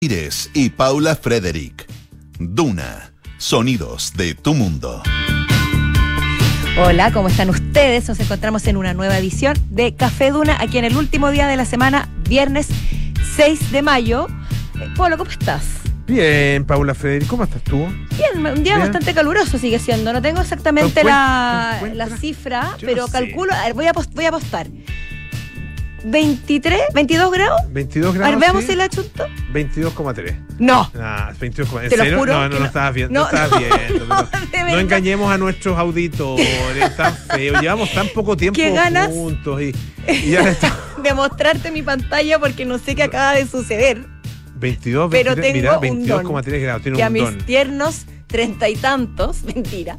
Ires y Paula Frederick. Duna, sonidos de tu mundo. Hola, ¿cómo están ustedes? Nos encontramos en una nueva edición de Café Duna, aquí en el último día de la semana, viernes 6 de mayo. Polo, ¿cómo estás? Bien, Paula Frederick, ¿cómo estás tú? Bien, un día bastante caluroso sigue siendo. No tengo exactamente la cifra, Yo pero no sé. calculo, a ver, voy a apostar. 23, 22 grados. 22 A grados. ver, veamos sí. si la chunto. 22,3. No. Ah, 22,3. ¿En Te lo serio? juro No, que lo no. estabas viendo. No, No, estabas viendo. no, pero de no verdad. engañemos a nuestros auditores. Tan feo. Llevamos tan poco tiempo ¿Qué ganas? juntos y ya está. De mostrarte mi pantalla porque no sé qué acaba de suceder. 22, Pero 23, tengo mira, un don 22,3 grados. Tiene que a un mis don. tiernos 30 y tantos, mentira,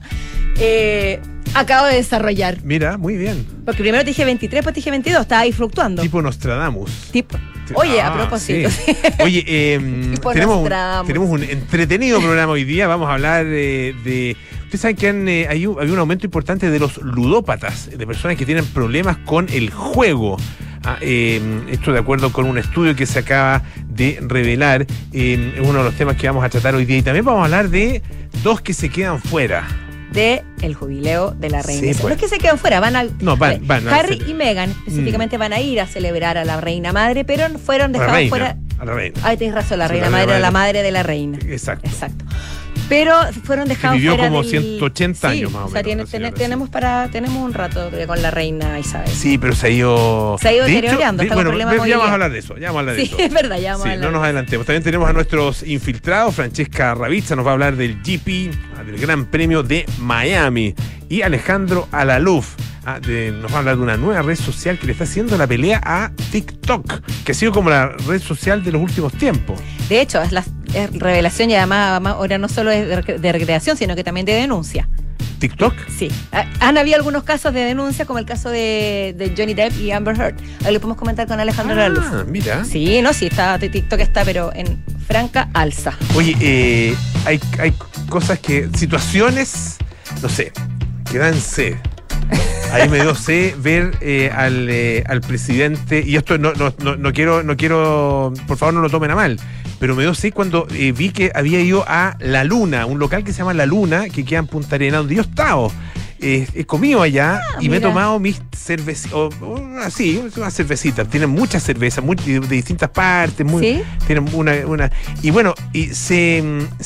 acabo de desarrollar. Mira, muy bien. Porque primero te dije 23, después te dije 22, estaba ahí fluctuando. Tipo Nostradamus. Oye, a Ah, propósito. sí. Oye, Tipo tenemos Nostradamus. un entretenido programa hoy día. Vamos a hablar de... Ustedes saben que había un aumento importante de los ludópatas, de personas que tienen problemas con el juego. Esto de acuerdo con un estudio que se acaba de revelar. Es uno de los temas que vamos a tratar hoy día. Y también vamos a hablar de dos que se quedan fuera. De el jubileo de la reina. Sí, pues. No es que se queden fuera, van a... No, van a Harry hacer- y Meghan específicamente van a ir a celebrar a la reina madre, pero fueron A la dejados reina. fuera... A la reina. Ay, tienes razón, la Sí, reina la madre reina era la madre. madre de la reina. Exacto. Pero fueron dejados vivió fuera como del... 180 años Sí, más o o sea, menos, la señora, tenemos un rato con la reina Isabel. Sí, pero se ha ido... Se ha ido De hecho, deteriorando, está con problemas ya vamos movilidad. a hablar de eso. Ya vamos a hablar de Sí, eso. es verdad, ya vamos a Sí, hablar no nos de eso. adelantemos. También tenemos a nuestros infiltrados. Francesca Ravizza nos va a hablar del GP, del Gran Premio de Miami. Y Alejandro Alaluf nos va a hablar de una nueva red social que le está haciendo la pelea a TikTok, que ha sido como la red social de los últimos tiempos. De hecho, es revelación y además ahora no solo es de recreación, sino que también de denuncia. ¿TikTok? Sí. Han habido algunos casos de denuncia, como el caso de Johnny Depp y Amber Heard. Ahí lo podemos comentar con Alejandro Alaluf. Mira. Sí, TikTok está, pero en franca alza. Oye, hay cosas situaciones, no sé, que dan sed. Ahí me dio sed ver al presidente, y esto no quiero, por favor no lo tomen a mal, pero me dio sed cuando vi que había ido a La Luna, un local que se llama La Luna, que queda en Punta Arenas, donde yo he estado. He comido allá y me he mira. tomado mis cervecitas, así, unas cervecitas. Tienen muchas cervezas, de distintas partes, ¿Sí? tienen una. Y bueno, y se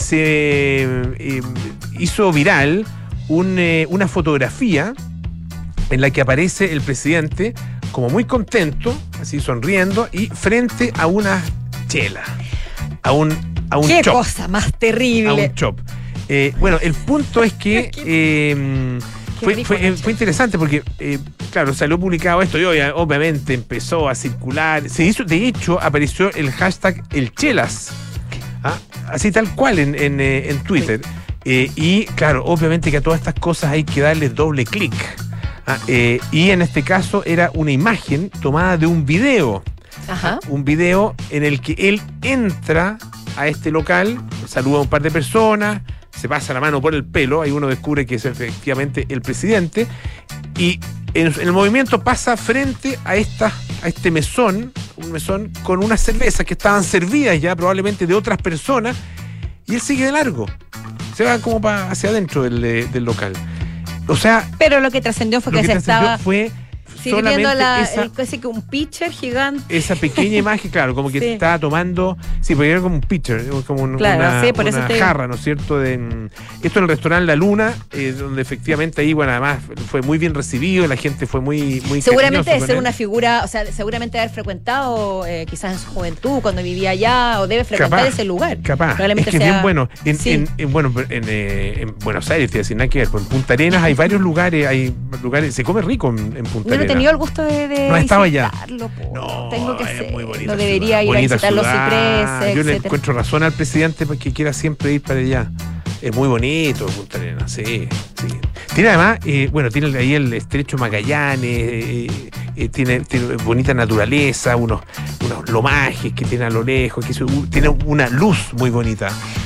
hizo viral una fotografía en la que aparece el presidente como muy contento, así sonriendo, y frente a una chela, a un ¡Qué chop, cosa más a terrible! un chop. Bueno, el punto es que rico, fue interesante porque, claro, salió publicado esto y obviamente empezó a circular. De hecho, apareció el hashtag #elchelas, así tal cual en Twitter. Y claro, obviamente que a todas estas cosas hay que darle doble clic. Y en este caso era una imagen tomada de un video. Ajá. Un video en el que él entra a este local, saluda a un par de personas, se pasa la mano por el pelo, ahí uno descubre que es efectivamente el presidente, y en el movimiento pasa frente a este mesón, un mesón con unas cervezas que estaban servidas ya probablemente de otras personas, y él sigue de largo, se va como hacia adentro del local. O sea, Pero lo que trascendió fue lo que que se estaba fue sirviendo solamente casi que un pitcher gigante. esa pequeña imagen, claro, como que Sí. estaba tomando, sí, porque era como un pitcher, como Claro, una, sí, por eso una te- jarra, ¿no es cierto? Esto en el restaurante La Luna, donde efectivamente ahí, bueno, además fue muy bien recibido, la gente fue muy Seguramente cariñosa debe con ser él. una figura, o sea, seguramente haber frecuentado quizás en su juventud, cuando vivía allá, o debe frecuentar Capaz, ese lugar. Capaz, Probablemente es que es sea- bien bueno. Sí. En Buenos Aires, te decir nada que ver, pues en Punta Arenas hay varios lugares, se come rico en Punta No he Arenas. tenido el gusto de No he estado allá. visitarlo, po. No, Tengo que es ser. muy bonita No debería ciudad, ir a bonita visitar los ciudad. cipreses, Yo le etcétera. encuentro razón al presidente para que quiera siempre ir para allá. Es muy bonito Punta Arenas, sí. Tiene además, tiene ahí el estrecho Magallanes, tiene bonita naturaleza, unos lomajes que tiene a lo lejos, tiene una luz muy bonita.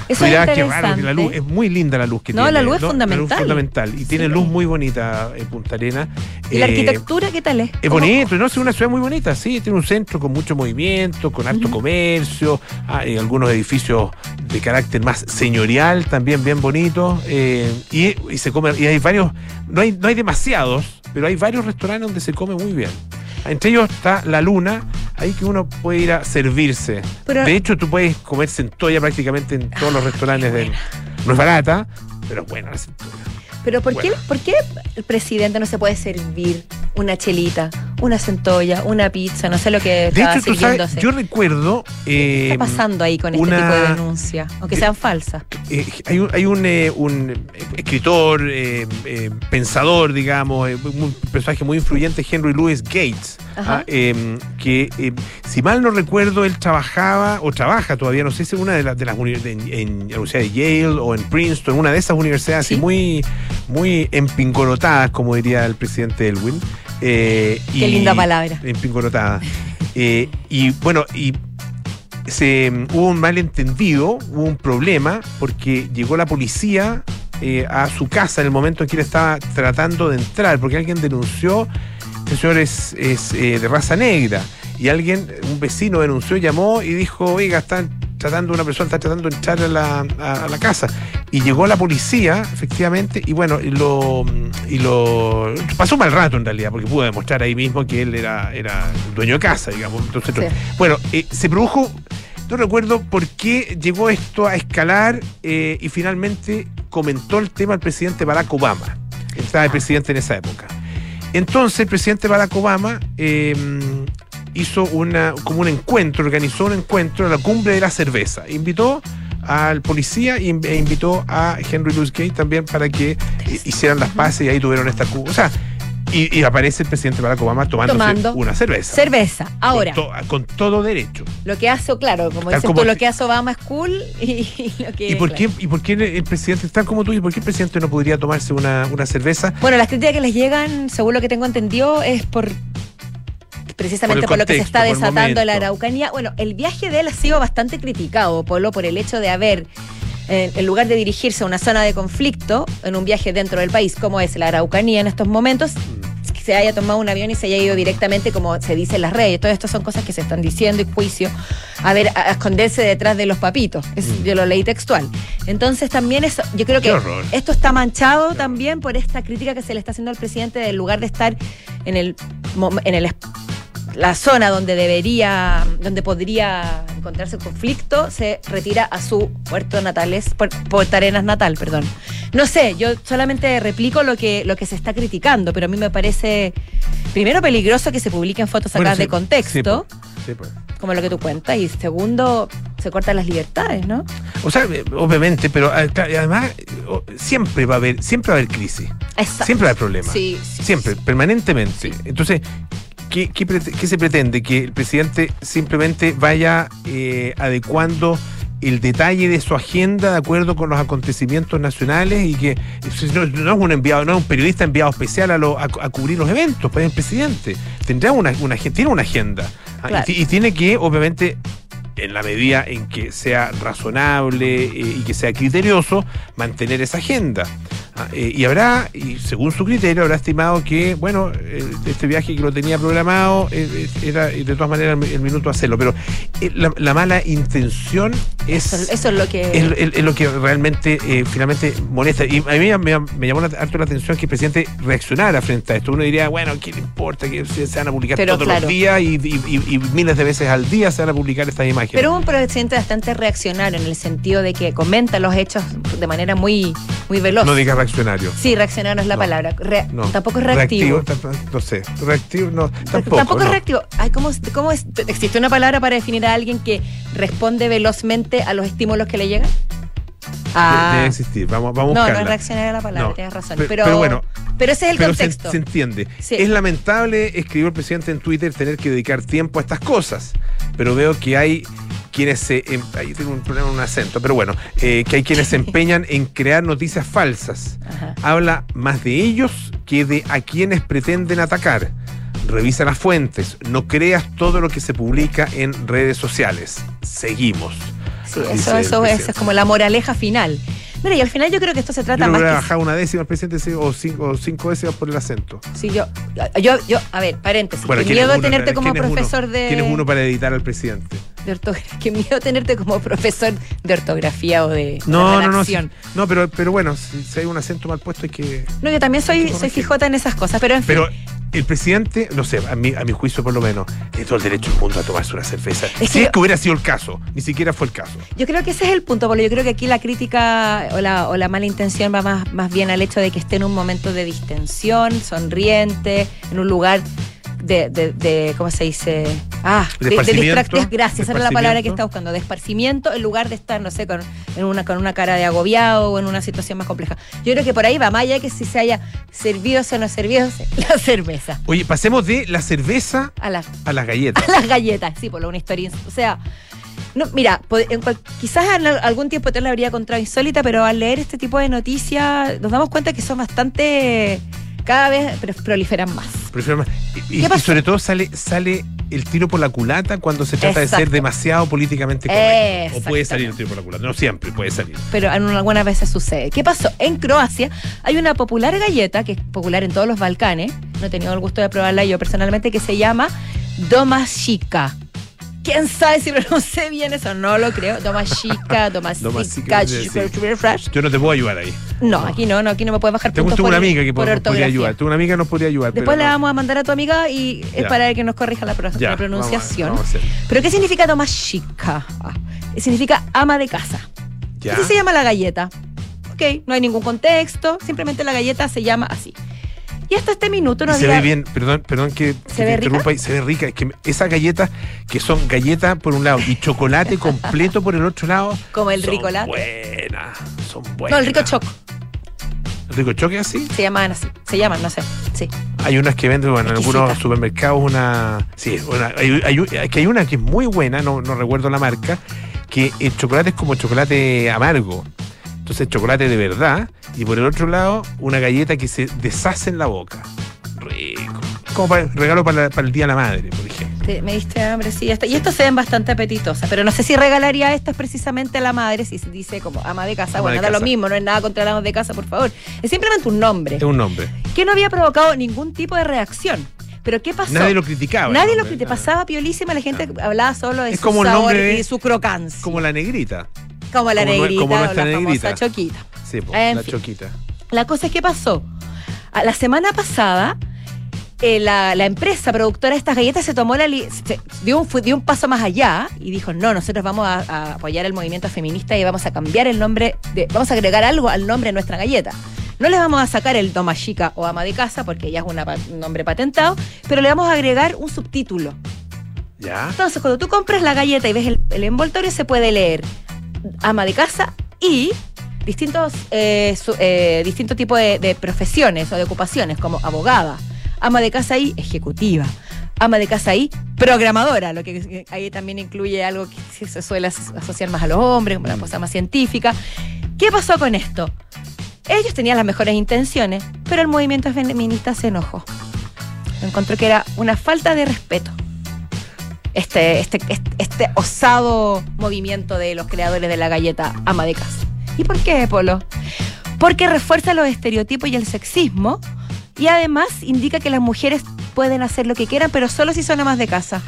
Eso Mirá, es qué raro, que la luz, interesante. es muy linda la luz que No, tiene. la luz es fundamental. La luz es fundamental. Y tiene Sí. luz muy bonita en Punta Arenas. ¿Y la arquitectura qué tal es? Es ¿Cómo? bonito, ¿no? Es una ciudad muy bonita, sí. Tiene un centro con mucho movimiento, con harto comercio, y algunos edificios de carácter más señorial, también bien bonitos. Y se come, y hay varios, no hay demasiados, pero hay varios restaurantes donde se come muy bien. Entre ellos está La Luna, ahí que uno puede ir a servirse. Pero- de hecho, tú puedes comer centolla prácticamente en todos los restaurantes. No es barata, pero es buena la centolla. Pero ¿por Bueno. qué el presidente no se puede servir una chelita, una centolla, una pizza? No sé lo que De estaba hecho, tú sabes, sirviéndose. yo recuerdo... ¿Qué está pasando ahí con este una- tipo de denuncias? Aunque sean falsas. hay un escritor, pensador, digamos, un personaje muy influyente, Henry Louis Gates, Ajá. que si mal no recuerdo, él trabajaba, o trabaja todavía, no sé si en una de las en la Universidad de Yale o en Princeton, una de esas universidades Sí. así muy empingorotadas, como diría el presidente Elwin. Qué linda palabra. Empingorotada. Y bueno, hubo un malentendido, hubo un problema, porque llegó la policía a su casa en el momento en que él estaba tratando de entrar, porque alguien denunció que el señor es de raza negra, y un vecino denunció, llamó y dijo, oiga, una persona está tratando de entrar a la casa. Y llegó la policía, efectivamente, y bueno, y lo pasó un mal rato en realidad, porque pudo demostrar ahí mismo que él era el dueño de casa, digamos. Entonces, Sí. bueno, se produjo, no recuerdo por qué llegó esto a escalar, y finalmente comentó el tema el presidente Barack Obama, que estaba el presidente en esa época. Entonces el presidente Barack Obama hizo como un encuentro, organizó un encuentro en la cumbre de la cerveza. Invitó al policía e invitó a Henry Louis Gates también para que hicieran las paces, y ahí tuvieron esta cumbre. O sea, y aparece el presidente Barack Obama tomando una cerveza. Cerveza. Ahora, Con todo derecho. lo que hace, claro, como Tal dices como tú, lo que- que hace Obama es cool y lo que... ¿Y por claro. qué el presidente, tal como tú dices, por qué el presidente no podría tomarse una cerveza? Bueno, las críticas que les llegan, según lo que tengo entendido, es precisamente por lo que se está contexto, por el desatando en la momento. Araucanía. Bueno, el viaje de él ha sido bastante criticado, Polo, por el hecho de haber, en lugar de dirigirse a una zona de conflicto, en un viaje dentro del país, como es la Araucanía en estos momentos, que se haya tomado un avión y se haya ido directamente, como se dice en las redes. Todo esto son cosas que se están diciendo y juicio, a esconderse detrás de los papitos. Yo lo leí textual. Entonces también eso, yo creo Qué que horror. esto está manchado también por esta crítica que se le está haciendo al presidente, del lugar de estar en la zona donde podría encontrarse el conflicto, se retira a su Punta Arenas natal, perdón. No sé, yo solamente replico lo que se está criticando, pero a mí me parece, primero, peligroso que se publiquen fotos sacadas de contexto, Sí, pues. como lo que tú cuentas, y segundo, se cortan las libertades, ¿no? O sea, obviamente, pero además siempre va a haber crisis. Exacto. Siempre va a haber problemas. Sí. Siempre, permanentemente. Entonces, ¿qué se pretende? Que el presidente simplemente vaya adecuando el detalle de su agenda de acuerdo con los acontecimientos nacionales, y que no es un enviado, no es un periodista enviado especial a cubrir los eventos, pues es el presidente. Tiene una agenda. Claro. Y tiene que, obviamente, en la medida en que sea razonable y que sea criterioso, mantener esa agenda. Y según su criterio, habrá estimado que, bueno, este viaje que lo tenía programado era de todas maneras el minuto a hacerlo. Pero la mala intención Eso es lo que... es lo que realmente finalmente molesta. Y a mí me llamó harto la atención que el presidente reaccionara frente a esto. Uno diría, bueno, ¿qué le importa que se van a publicar Pero todos claro. los días y miles de veces al día se van a publicar estas imágenes? Pero un presidente bastante reaccionario, en el sentido de que comenta los hechos de manera muy, muy veloz. No digas reaccionario. Sí, reaccionario no es la No, palabra. No. Tampoco es reactivo. No sé. Reactivo, no. Tampoco es no. reactivo. Ay, ¿cómo es? ¿Existe una palabra para definir a alguien que responde velozmente a los estímulos que le llegan? Debe existir. Vamos a buscarla. No es reaccionaria la palabra, No. tienes razón. Pero bueno. Pero ese es el Pero contexto. se entiende. Sí. Es lamentable, escribió el presidente en Twitter, tener que dedicar tiempo a estas cosas. Pero veo que hay quienes ahí tengo un problema en un acento, pero bueno, que hay quienes se empeñan en crear noticias falsas. Ajá. Habla más de ellos que de a quienes pretenden atacar. Revisa las fuentes, no creas todo lo que se publica en redes sociales. Seguimos. Sí, eso es como la moraleja final. Mira, y al final yo creo que esto se trata yo más que... que... bajar una décima al presidente o cinco décimas por el acento. Sí, yo, a ver, paréntesis. Bueno, qué miedo tenerte como profesor de... ¿Quién es uno para editar al presidente? De ortografía. Qué miedo tenerte como profesor de ortografía o de redacción. No, pero bueno, si hay un acento mal puesto hay que... No, yo también soy fijota en esas cosas, pero en fin. Pero el presidente, no sé, a mi juicio por lo menos, tiene todo el derecho del mundo a tomarse una cerveza. Si es que hubiera sido el caso, ni siquiera fue el caso. Yo creo que ese es el punto, porque yo creo que aquí la crítica o la mala intención va más bien al hecho de que esté en un momento de distensión, sonriente, en un lugar de ¿cómo se dice? Gracias, esa era la palabra que estaba buscando, de esparcimiento, en lugar de estar, no sé, con una cara de agobiado o en una situación más compleja. Yo creo que por ahí va, más allá de que si se haya servido o no servido la cerveza. Oye, pasemos de la cerveza a las galletas. A las galletas, sí, por una historia, o sea... No, mira, quizás en algún tiempo te la habría encontrado insólita, pero al leer este tipo de noticias nos damos cuenta que son bastante... cada vez proliferan más. Y sobre todo sale el tiro por la culata cuando se trata de ser demasiado políticamente correcto. O puede salir el tiro por la culata. No siempre puede salir. Pero algunas veces sucede. ¿Qué pasó? En Croacia hay una popular galleta que es popular en todos los Balcanes. No he tenido el gusto de probarla yo personalmente, que se llama Domaćica. ¿Quién sabe si pronuncié bien eso? No lo creo. Domaćica. Yo no te puedo ayudar ahí. No, aquí no me puedes bajar puntos. Tengo una amiga que podría ayudar. Tengo una amiga que nos podría ayudar. Después le vamos a mandar a tu amiga y es para que nos corrija la pronunciación. Vamos a hacer. ¿Pero qué significa Domaćica? Significa ama de casa. Ya. Así se llama la galleta. Ok, no hay ningún contexto, simplemente la galleta se llama así. Y hasta este minuto no había... Se ve bien, perdón que ¿Se ve rica? Se ve rica. Es que esas galletas, que son galletas por un lado y chocolate completo por el otro lado... Como el ricolate. Son buenas. No, el rico choco. ¿El rico choco es así? Se llaman así. Se llaman, no sé. Sí. Hay unas que venden, en algunos supermercados, hay una que es muy buena, no recuerdo la marca, que el chocolate es como chocolate amargo. Entonces chocolate de verdad, y por el otro lado una galleta que se deshace en la boca. Rico. Como regalo para el Día de la Madre, por ejemplo. Me diste hambre, sí. Y estas se ven bastante apetitosas, pero no sé si regalaría estas precisamente a la madre, si se dice como ama de casa. Bueno, da lo mismo, no es nada contra la ama de casa, por favor. Es simplemente un nombre. Es un nombre. Que no había provocado ningún tipo de reacción. Pero ¿qué pasó? Nadie lo criticaba. Nadie lo criticaba. Pasaba piolísima, la gente hablaba solo de es su como sabor el y su crocancia. Como la negrita. Como la negrita, como nuestra o la negrita. famosa choquita. Sí, la choquita. La cosa es que pasó. La semana pasada, la empresa productora de estas galletas se tomó dio un paso más allá y dijo, no, nosotros vamos a apoyar el movimiento feminista y vamos a cambiar el nombre, vamos a agregar algo al nombre de nuestra galleta. No le vamos a sacar el Domaćica o ama de casa, porque ya es un nombre patentado, pero le vamos a agregar un subtítulo. ¿Ya? Entonces, cuando tú compras la galleta y ves el envoltorio, se puede leer ama de casa y distintos tipos de profesiones o de ocupaciones, como abogada, ama de casa y ejecutiva, ama de casa y programadora, lo que ahí también incluye algo que se suele asociar más a los hombres, como la cosa más científica. ¿Qué pasó con esto? Ellos tenían las mejores intenciones, pero el movimiento feminista se enojó. Encontró que era una falta de respeto. Este osado movimiento de los creadores de la galleta ama de casa. ¿Y por qué, Polo? Porque refuerza los estereotipos y el sexismo y además indica que las mujeres pueden hacer lo que quieran, pero solo si son amas de casa.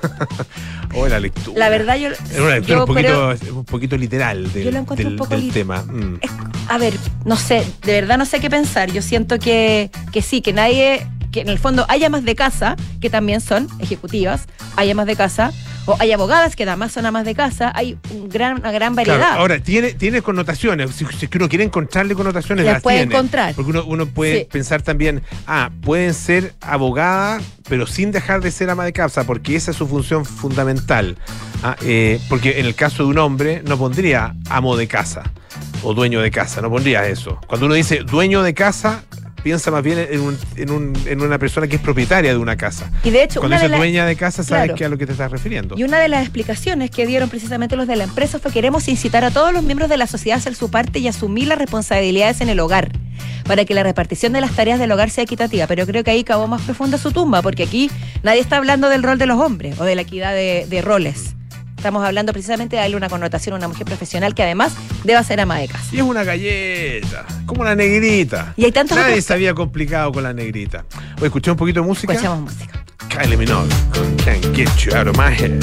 La lectura. La verdad, yo... Es una lectura un poquito literal del tema. A ver, no sé, de verdad no sé qué pensar. Yo siento que sí, que nadie... que en el fondo hay amas de casa, que también son ejecutivas, hay amas de casa, o hay abogadas que además son amas de casa, hay una gran variedad. Claro, ahora, tiene connotaciones, si es que uno quiere encontrarle connotaciones, las puede encontrar. Porque uno puede pensar también, pueden ser abogadas, pero sin dejar de ser ama de casa, porque esa es su función fundamental. Porque en el caso de un hombre, no pondría amo de casa, o dueño de casa, no pondría eso. Cuando uno dice dueño de casa, piensa más bien en una persona que es propietaria de una casa. Y de hecho, cuando dices dueña de casa, sabes a lo que te estás refiriendo. Y una de las explicaciones que dieron precisamente los de la empresa fue: queremos incitar a todos los miembros de la sociedad a hacer su parte y asumir las responsabilidades en el hogar, para que la repartición de las tareas del hogar sea equitativa. Pero creo que ahí cavó más profunda su tumba, porque aquí nadie está hablando del rol de los hombres o de la equidad de roles. estamos hablando precisamente de darle una connotación a una mujer profesional que además deba ser ama de casa. Y es una galleta, como la negrita. Y hay tantos Nadie otros... se había complicado con la negrita. Oye, escuché un poquito de música. Escuchamos música. Kylie Minogue con Can't Get You Out of My Head.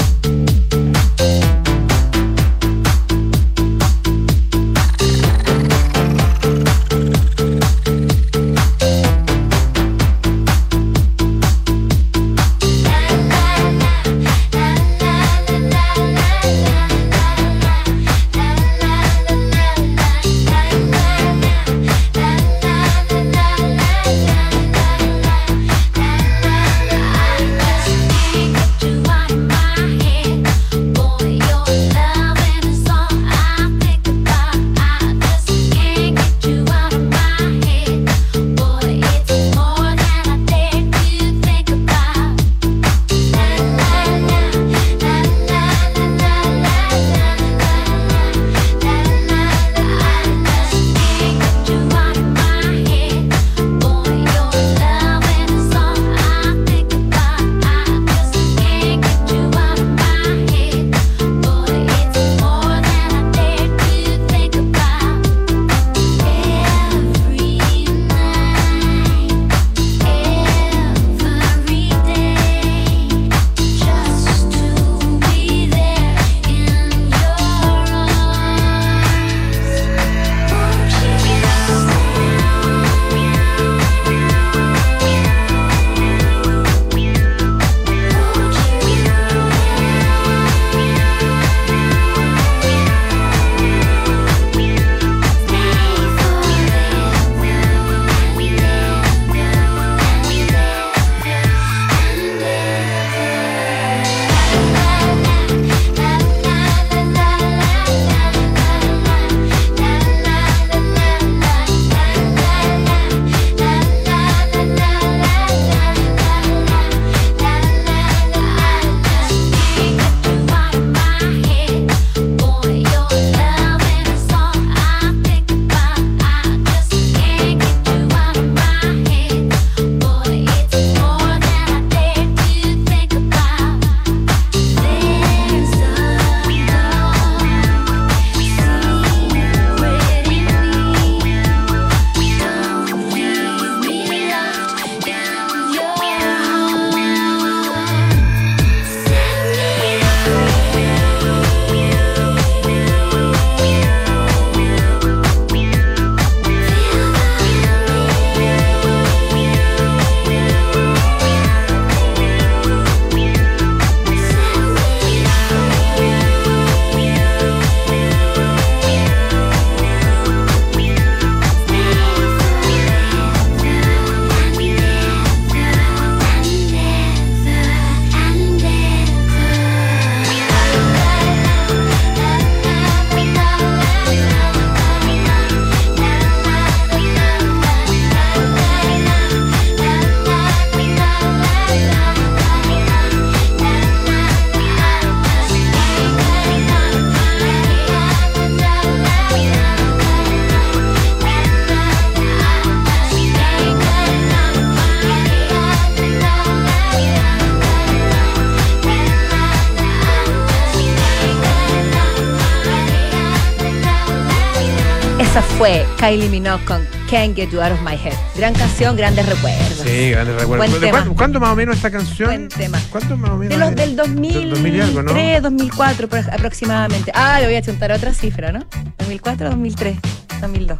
Esa fue Kylie Minogue con Can't Get You Out of My Head. Gran canción, grandes recuerdos. Sí, grandes recuerdos. Buen tema. ¿Cuánto más o menos esta canción? Buen tema. ¿Cuánto más o menos? De los del 2000 y algo, ¿no? 2003, 2004 aproximadamente. Ah, le voy a chuntar otra cifra, ¿no? 2004, 2003, 2002.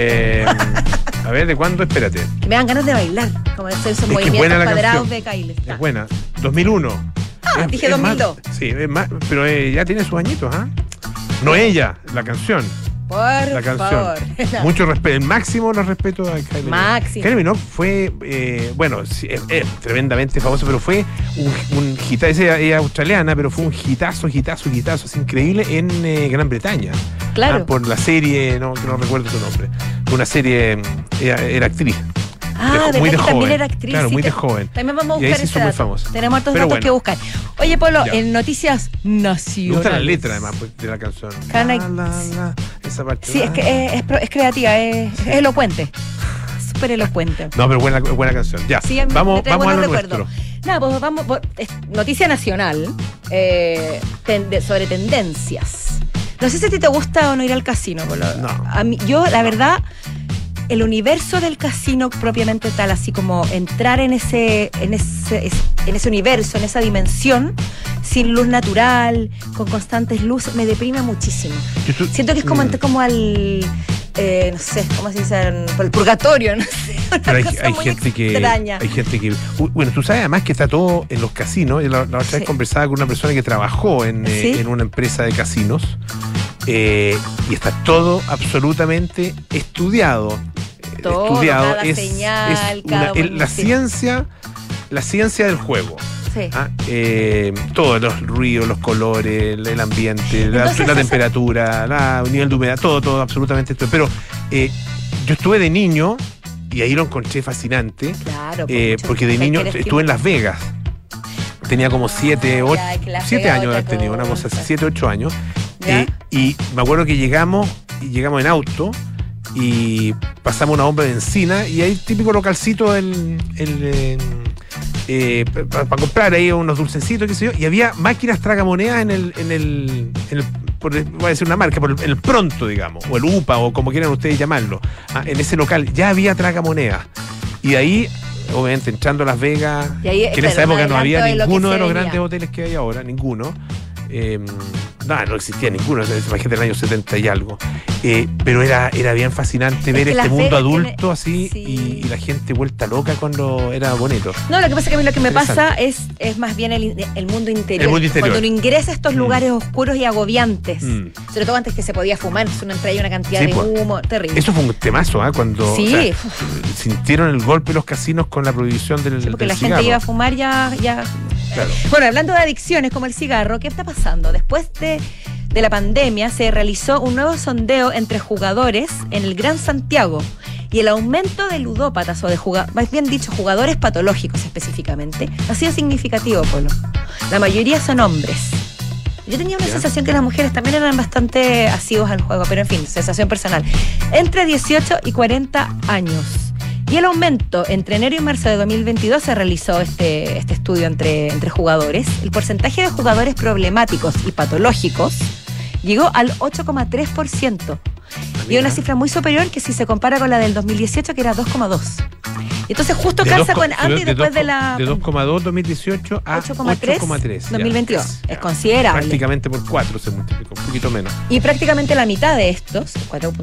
A ver, ¿de cuándo? Espérate. Que me dan ganas de bailar, como esos Es que movimientos buena la cuadrados canción. de Kylie. Es buena. 2001. Ah, dije 2002. Sí, es más, pero ya tiene sus añitos, ¿ah? No ella, la canción. Por La canción. favor. Mucho respeto, el máximo los respeto a Kylie Minogue. Máximo. Kylie Minogue fue, bueno, sí, es tremendamente famosa, pero fue un hitazo, ella es australiana, pero fue un hitazo, es increíble en Gran Bretaña. Claro. Por la serie, que no recuerdo su nombre. Una serie, ella era actriz. Ah, muy de verdad que también joven. era actriz. Claro, sí, muy de joven. También vamos a Y ahí buscar se ese hizo muy dato. famosa. Tenemos hartos Pero datos bueno. que buscar. Oye, Polo, Ya. en noticias nacionales. Me gusta la letra, además, pues, de la canción. Can I- Esa parte. Sí, es que es creativa, es elocuente. Súper elocuente. No, pero buena canción. Ya, Sí, a mí vamos me trae a buenos lo recuerdos. nuestro. Nada, pues vamos. Noticia nacional. sobre tendencias. No sé si a ti te gusta o no ir al casino, Polo. No. A mí, yo, la verdad, el universo del casino propiamente tal, así como entrar en ese universo, en esa dimensión, sin luz natural, con constantes luces, me deprime muchísimo. Siento que es como entrar como al... no sé, ¿cómo se dice? Por el purgatorio, no sé. Pero hay gente extraña. Hay gente que... Bueno, tú sabes además que está todo en los casinos. La otra vez conversaba con una persona que trabajó en una empresa de casinos y está todo absolutamente estudiado. Todo, cada señal, cada la ciencia del juego. Sí. Todos los ruidos, los colores, el ambiente, la temperatura, el nivel de humedad, todo absolutamente esto. Pero yo estuve de niño y ahí lo encontré fascinante. Claro, porque de niño estuve en Las Vegas. Tenía como 7 años de haber tenido, una cosa así, 7, 8 años. Y me acuerdo que llegamos en auto y pasamos una bomba de encina y hay típico localcito para comprar ahí unos dulcecitos, qué sé yo, y había máquinas tragamonedas en el voy a decir una marca, en el Pronto, digamos, o el UPA, o como quieran ustedes llamarlo. En ese local ya había tragamonedas. Y de ahí, obviamente, entrando a Las Vegas, que en esa época no había ninguno de los grandes hoteles que hay ahora, ninguno. No existía ninguno, imagínate el año 70 y algo. Pero era bien fascinante ver este mundo adulto así, y la gente vuelta loca cuando era bonito. No, lo que pasa es que a mí lo que me pasa es más bien el mundo interior. Cuando uno ingresa a estos lugares oscuros y agobiantes, sobre todo antes que se podía fumar, uno entra ahí una cantidad de humo terrible. Eso fue un temazo, cuando sintieron el golpe los casinos con la prohibición del porque la cigarro. gente iba a fumar ya. Claro. Bueno, hablando de adicciones como el cigarro, ¿qué está pasando? Después de la pandemia se realizó un nuevo sondeo entre jugadores en el Gran Santiago y el aumento de ludópatas, o más bien dicho, jugadores patológicos específicamente, ha sido significativo, Polo. La mayoría son hombres. Yo tenía una sensación que las mujeres también eran bastante asiduas al juego, pero en fin, sensación personal. Entre 18 y 40 años. Y el aumento entre enero y marzo de 2022 se realizó este estudio entre jugadores. El porcentaje de jugadores problemáticos y patológicos llegó al 8,3%. Y una cifra muy superior que si se compara con la del 2018, que era 2,2%. Entonces justo calza con antes y después de la... De 2,2 2018 a 8,3 2022. Es considerable. Prácticamente por 4 se multiplicó, un poquito menos. Y prácticamente la mitad de estos,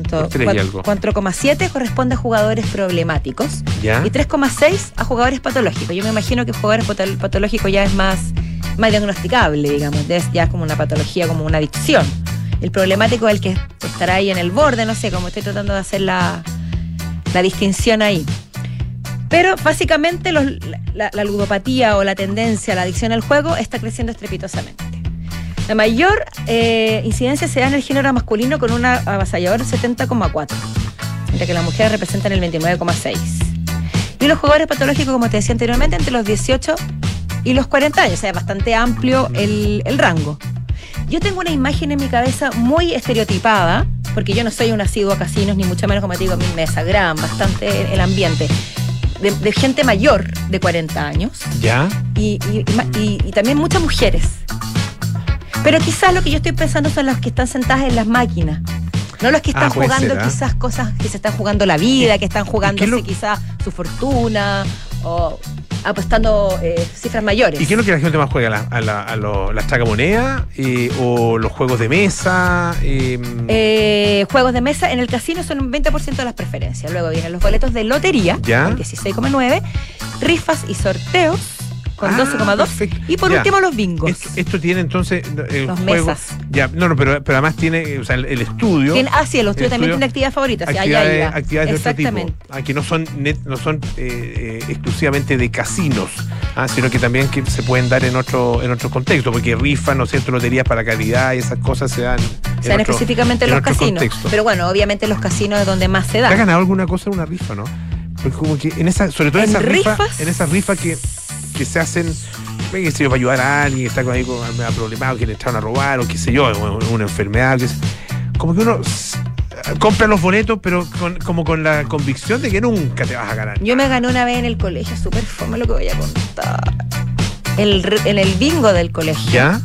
4,7 corresponde a jugadores problemáticos. ¿Ya? Y 3,6 a jugadores patológicos. Yo me imagino que jugadores patológicos ya es más diagnosticable, digamos. Ya es como una patología, como una adicción. El problemático es el que estará ahí en el borde, no sé, como estoy tratando de hacer la distinción ahí. Pero básicamente la ludopatía o la tendencia a la adicción al juego está creciendo estrepitosamente. La mayor incidencia se da en el género masculino con un avasallador 70,4%, mientras que las mujeres representan el 29,6%. Y los jugadores patológicos, como te decía anteriormente, entre los 18 y los 40 años, o sea, bastante amplio el rango. Yo tengo una imagen en mi cabeza muy estereotipada, porque yo no soy un asiduo a casinos, ni mucho menos, como te digo, a mí me desagradan bastante el ambiente. De gente mayor de 40 años. ¿Ya? Y también muchas mujeres. Pero quizás lo que yo estoy pensando son las que están sentadas en las máquinas. No los que están jugando quizás cosas que se están jugando la vida, que están jugándose quizás su fortuna o apostando cifras mayores. ¿Y qué es lo que la gente más juega? ¿Las tragamonedas o los juegos de mesa? Juegos de mesa en el casino son un 20% de las preferencias. Luego vienen los boletos de lotería, ¿ya? 16,9%, rifas y sorteos con 12,2%. Y por último los bingos. Esto tiene entonces los juego, mesas. Ya, pero además tiene, o sea, el estudio. Sí, el estudio también tiene actividad favorita. Actividades de otro tipo. Que no son exclusivamente de casinos, sino que también que se pueden dar en otro contexto, porque rifas, ¿no es cierto?, loterías para caridad y esas cosas se dan específicamente en los casinos. Contexto. Pero bueno, obviamente los casinos es donde más se da. ¿Te has ganado alguna cosa en una rifa, no? Porque como que sobre todo en esas rifas que se hacen, qué sé yo, para ayudar a alguien que está ahí con problemado, que le echaron a robar, o qué sé yo, una enfermedad, como que uno compra los boletos, pero como con la convicción de que nunca te vas a ganar. Yo me gané una vez en el colegio, súper fome lo que voy a contar. En el bingo del colegio. ¿Ya?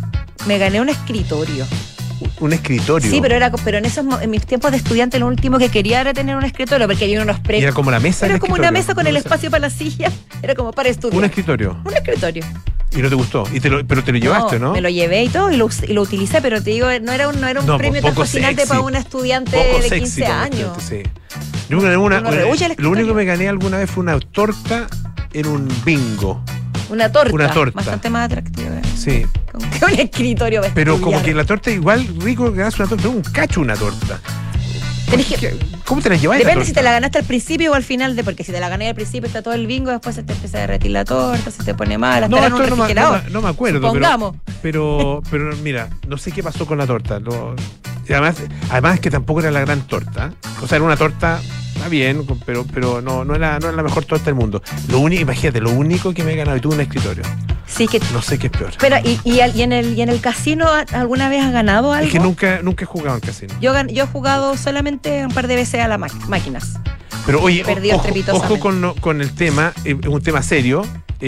me gané un escritorio. Un escritorio. Sí, pero en mis tiempos de estudiante lo último que quería era tener un escritorio, porque había unos ¿Y premios. era como la mesa? Era del como escritorio? una mesa con el No sé. espacio para la silla. Era como para estudiar. Un escritorio. Un escritorio. ¿Y no te gustó? Pero te lo llevaste, ¿no? Me lo llevé y todo y lo utilicé, pero te digo, no era un No, premio tan poco fascinante sexy. para una estudiante Poco de sexy 15 para años. estudiante, sí. Yo me gané Uno rehuye el lo escritorio. único que me gané alguna vez fue una torta en un bingo. Una torta. Una torta. Bastante más atractiva. Sí. Como que un escritorio para Pero estudiar. como que la torta igual rico que ganas una torta, pero un cacho una torta. Tenés que- ¿Cómo te la lleváis? Depende si te la ganaste al principio o al final, porque si te la gané al principio está todo el bingo, después se te empieza a derretir la torta, se te pone mal, hasta No, era en un esto refrigerador. no me acuerdo. Supongamos. Pero mira, no sé qué pasó con la torta. Y además que tampoco era la gran torta. O sea, era una torta, está bien, pero no es la mejor torta del mundo. Imagínate, lo único que me he ganado y tuve un escritorio. Sí, que. No sé qué es peor. Pero, ¿y en el casino alguna vez has ganado algo? Es que nunca he jugado en casino. Yo he jugado solamente un par de veces a las máquinas. Pero oye, Perdió estrepitosamente. ojo con el tema, es un tema serio.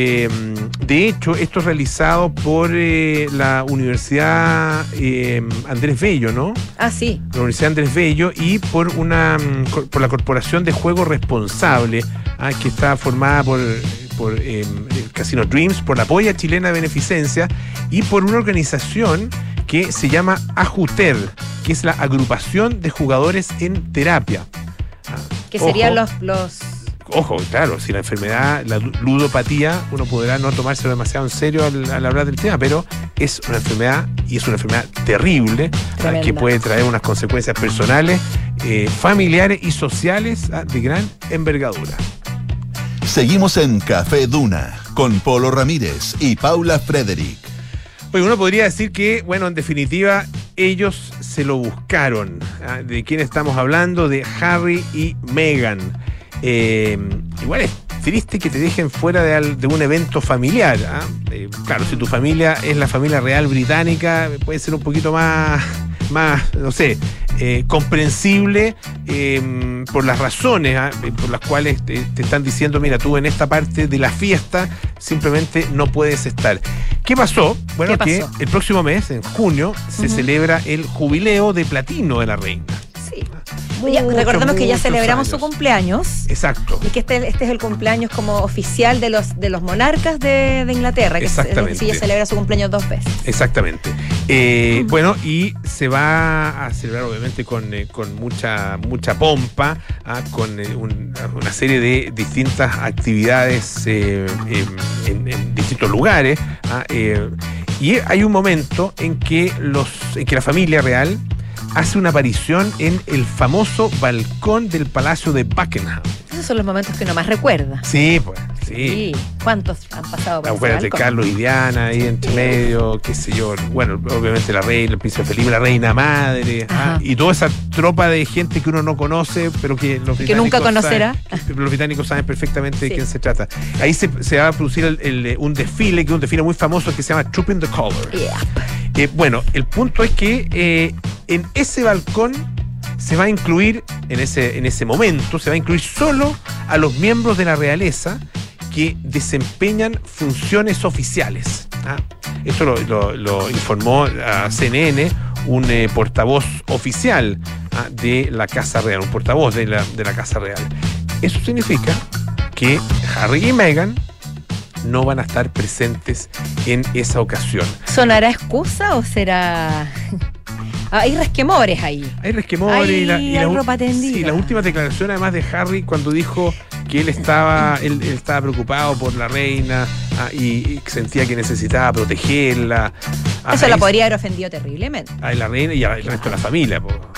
De hecho, esto es realizado por la Universidad Andrés Bello, ¿no? Ah, sí. La Universidad Andrés Bello y por la Corporación de Juego Responsable, que está formada por el Casino Dreams, por la Polla Chilena de Beneficencia y por una organización que se llama AJUTER, que es la Agrupación de Jugadores en Terapia. Que serían Ojo. los Ojo, claro, si la enfermedad, la ludopatía, uno podrá no tomárselo demasiado en serio al hablar del tema, pero es una enfermedad y es una enfermedad terrible, Tremenda. que puede traer unas consecuencias personales, familiares y sociales de gran envergadura. Seguimos en Café Duna con Polo Ramírez y Paula Frederick. Oye, uno podría decir que, bueno, en definitiva, ellos se lo buscaron. ¿De quién estamos hablando? De Harry y Meghan. Igual es triste que te dejen fuera de un evento familiar. Claro, si tu familia es la familia real británica, puede ser un poquito más no sé, comprensible por las razones por las cuales te están diciendo, mira, tú en esta parte de la fiesta simplemente no puedes estar. ¿Qué pasó? Bueno, ¿Qué que pasó? el próximo mes, en junio, se celebra el jubileo de platino de la reina. Sí. Ya, recordemos que ya muchos celebramos su años. cumpleaños. Exacto. Y que este es el cumpleaños como oficial de los monarcas de Inglaterra, que Exactamente. ella celebra su cumpleaños 2 veces. Exactamente. Bueno, y se va a celebrar obviamente con mucha pompa, con una serie de distintas actividades en distintos lugares. Y hay un momento en que la familia real hace una aparición en el famoso balcón del Palacio de Buckingham. Esos son los momentos que uno más recuerda. Sí, pues, sí. Sí. ¿Cuántos han pasado por ese Acuérdate, balcón? Carlos y Diana ahí entre medio, qué sé yo. Bueno, obviamente la reina, el príncipe Felipe, la reina madre, Ajá. y toda esa tropa de gente que uno no conoce, pero que los británicos nunca conocerá. Los británicos saben perfectamente de Sí. quién se trata. Ahí se va a producir un desfile, que es un desfile muy famoso que se llama Trooping the Colour. Yep. Bueno, el punto es que en ese balcón se va a incluir, en ese momento, se va a incluir solo a los miembros de la realeza que desempeñan funciones oficiales. Esto lo informó a CNN un portavoz oficial de la Casa Real, un portavoz de la Casa Real. Eso significa que Harry y Meghan no van a estar presentes en esa ocasión. ¿Sonará excusa o será...? Hay resquemores ahí. Hay resquemores Hay ropa tendida. Sí, la última declaración además de Harry cuando dijo que él estaba preocupado por la reina y sentía que necesitaba protegerla. Eso la podría haber ofendido terriblemente. A la reina y al resto de la familia.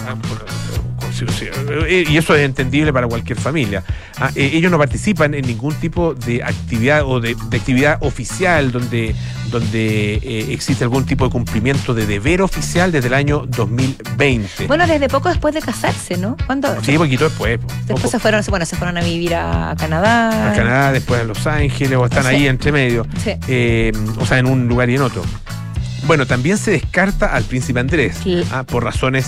Y eso es entendible para cualquier familia. Ellos no participan en ningún tipo de actividad o de actividad oficial donde existe algún tipo de cumplimiento de deber oficial desde el año 2020. Bueno, desde poco después de casarse, ¿no? ¿Cuándo? Sí, poquito después. Después se fueron a vivir a Canadá. A Canadá, después a Los Ángeles, o están Sí. ahí entre medio. Sí. O sea, en un lugar y en otro. Bueno, también se descarta al príncipe Andrés Sí. por razones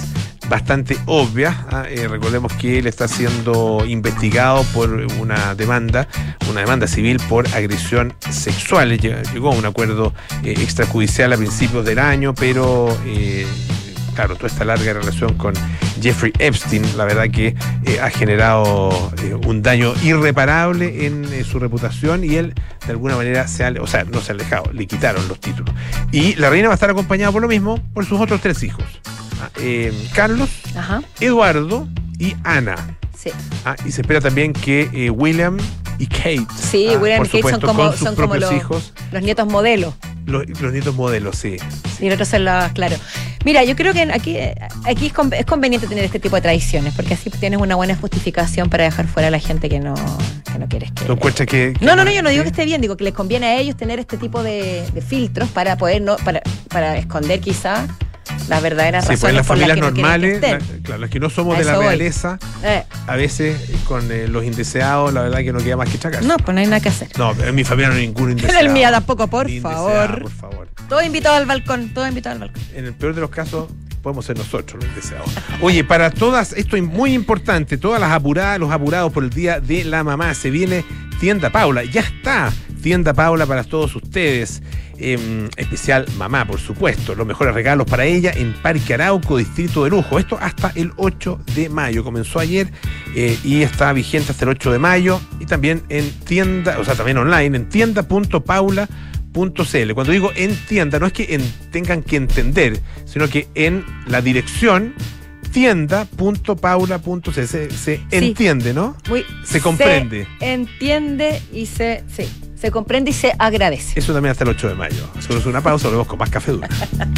bastante obvias. Recordemos que él está siendo investigado por una demanda civil por agresión sexual. Llegó a un acuerdo extrajudicial a principios del año, pero claro, toda esta larga relación con Jeffrey Epstein, la verdad que ha generado un daño irreparable en su reputación, y él de alguna manera no se ha alejado, le quitaron los títulos. Y la reina va a estar acompañada por lo mismo por sus otros 3 hijos. Carlos, Ajá. Eduardo y Ana. Sí. Y se espera también que William y Kate. Sí, William y Kate son como los hijos. Los nietos modelos. Los nietos modelos, sí. Y los otros son los, claro. Mira, yo creo que aquí es conveniente tener este tipo de tradiciones, porque así tienes una buena justificación para dejar fuera a la gente que no quieres que... ¿Tú encuentras que No, yo no digo que esté bien, digo que les conviene a ellos tener este tipo de filtros para poder para esconder quizá las verdaderas razones pues las por familias las que normales, no quieren que las que no somos de la realeza, a veces con los indeseados, la verdad que no queda más que chacar. No, pues no hay nada que hacer. No, en mi familia no hay ningún indeseado. En el mío tampoco, por favor. Por favor. Todo invitado al balcón. En el peor de los casos, podemos ser nosotros los indeseados. Oye, para todas, esto es muy importante, todas las apuradas, los apurados por el Día de la Mamá, se viene Tienda Paula. Ya está Tienda Paula para todos ustedes. Especial mamá, por supuesto. Los mejores regalos para ella en Parque Arauco, Distrito de Lujo. Esto hasta el 8 de mayo. Comenzó ayer y está vigente hasta el 8 de mayo. Y también en tienda, también online, en tienda.paula.cl. Cuando digo en tienda, no es que tengan que entender, sino que en la dirección tienda.paula.cl se entiende, ¿no? Se comprende. Se entiende y se comprende y se agradece. Eso también hasta el 8 de mayo. Hacemos una pausa, volvemos con más Café Duna.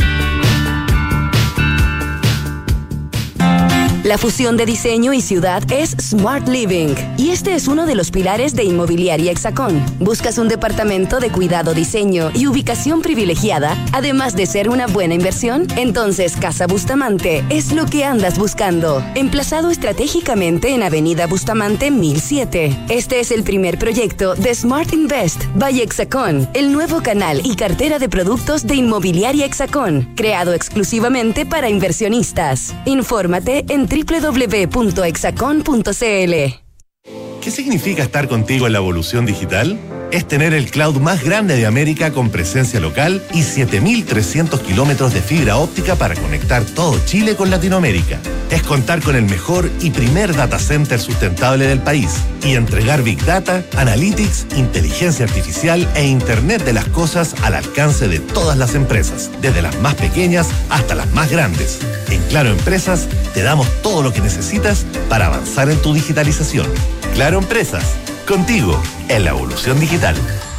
La fusión de diseño y ciudad es Smart Living, y este es uno de los pilares de Inmobiliaria Hexacón. ¿Buscas un departamento de cuidado, diseño y ubicación privilegiada, además de ser una buena inversión? Entonces Casa Bustamante es lo que andas buscando. Emplazado estratégicamente en Avenida Bustamante 1007. Este es el primer proyecto de Smart Invest by Hexacón, el nuevo canal y cartera de productos de Inmobiliaria Hexacón, creado exclusivamente para inversionistas. Infórmate en www.hexacon.cl. ¿Qué significa estar contigo en la evolución digital? Es tener el cloud más grande de América con presencia local y 7.300 kilómetros de fibra óptica para conectar todo Chile con Latinoamérica. Es contar con el mejor y primer data center sustentable del país y entregar Big Data, Analytics, inteligencia artificial e Internet de las cosas al alcance de todas las empresas, desde las más pequeñas hasta las más grandes. En Claro Empresas te damos todo lo que necesitas para avanzar en tu digitalización. Claro Empresas, contigo en la evolución digital.